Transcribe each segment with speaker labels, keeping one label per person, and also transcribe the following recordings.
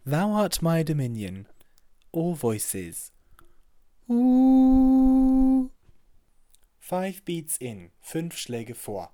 Speaker 1: Thou art my dominion. All voices. Ooh. 5 beats in, 5 Schläge vor.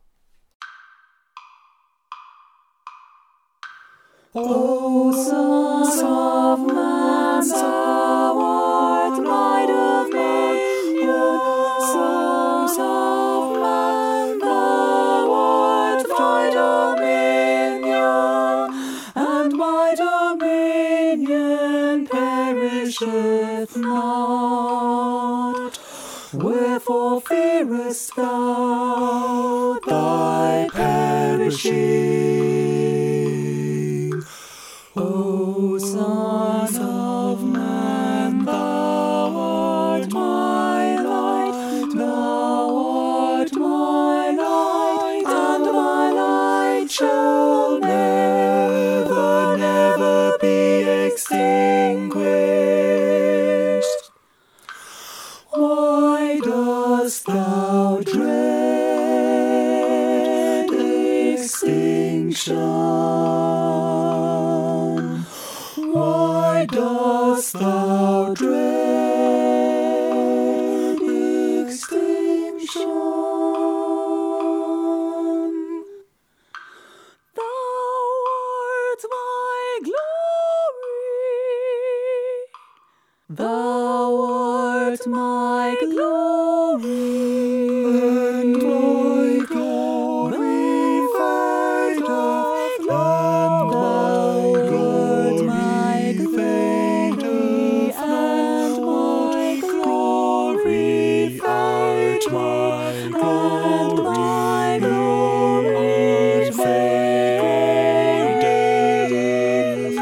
Speaker 2: O Son of Man, thou art my dominion. Son of Man, thou art my dominion. And my dominion perisheth not. Wherefore fearest thou thy perishing? O Son of Man, thou art my light, thou art my light, and my light shall never, never be extinguished. Why dost thou dread extinction? Why dost thou dread extinction? Thou art my glory. Thou art my glory. And my glory fadeth not. Thou art my glory, and my glory fadeth not. My glory fadeth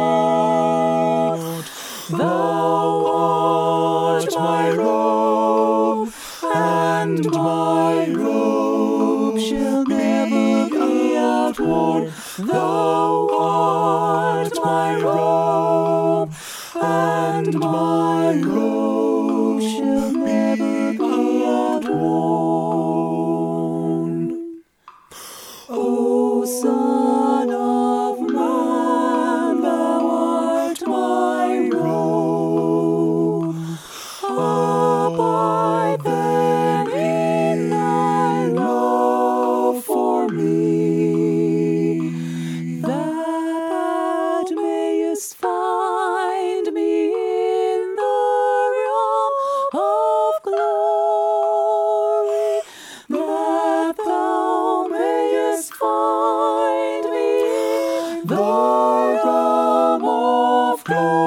Speaker 2: not. Thou art my robe, and my robe shall never be outworn. Thou art my robe, and my robe shall never be outworn. O Son of Man, thou art my robe. Abide then in thy love for me, that mayest find me in the realm of glory, that thou mayest find me in the realm of glory.